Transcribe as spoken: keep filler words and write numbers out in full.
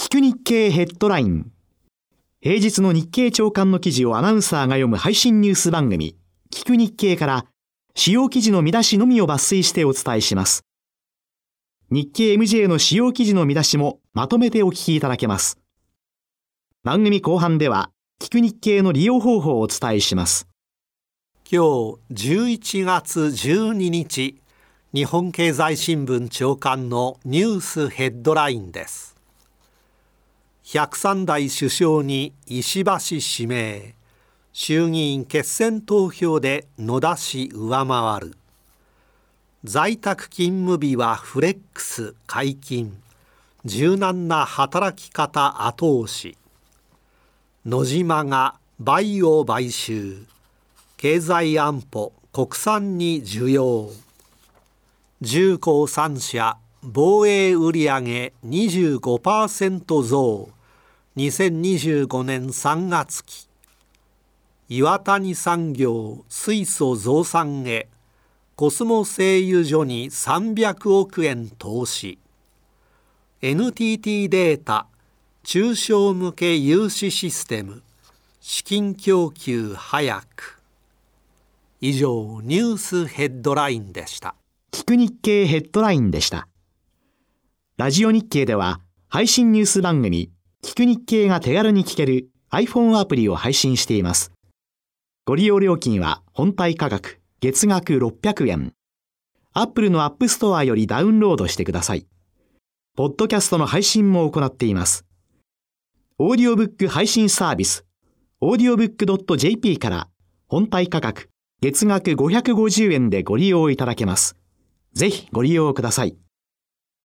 聞く日経ヘッドライン。平日の日経朝刊の記事をアナウンサーが読む配信ニュース番組、聞く日経から主要記事の見出しのみを抜粋してお伝えします。日経 エムジェー の主要記事の見出しもまとめてお聞きいただけます。番組後半では、聞く日経の利用方法をお伝えします。 今日じゅういちがつじゅうににち、日本経済新聞朝刊のニュースヘッドラインです。ひゃくさんだい首相に石破氏指名、衆議院決選投票で野田氏上回る。在宅勤務日はフレックス解禁、柔軟な働き方後押し。野島がバイオ買収、経済安保国産に需要。重工さん社防衛売上 にじゅうごパーセント 増、にせんにじゅうごねんさんがつ期。岩谷産業水素増産へ、コスモ製油所にさんびゃくおくえん投資。エヌティーティー データ中小向け融資システム、資金供給早く。以上、ニュースヘッドラインでした。 聞く日経ヘッドラインでした。ラジオ日経では配信ニュース番組、聞く日経が手軽に聞ける iPhone アプリを配信しています。ご利用料金は本体価格月額ろっぴゃくえん。Apple の App Store よりダウンロードしてください。ポッドキャストの配信も行っています。オーディオブック配信サービス、オーディオブックドットジェーピー から本体価格月額ごひゃくごじゅうえんでご利用いただけます。ぜひご利用ください。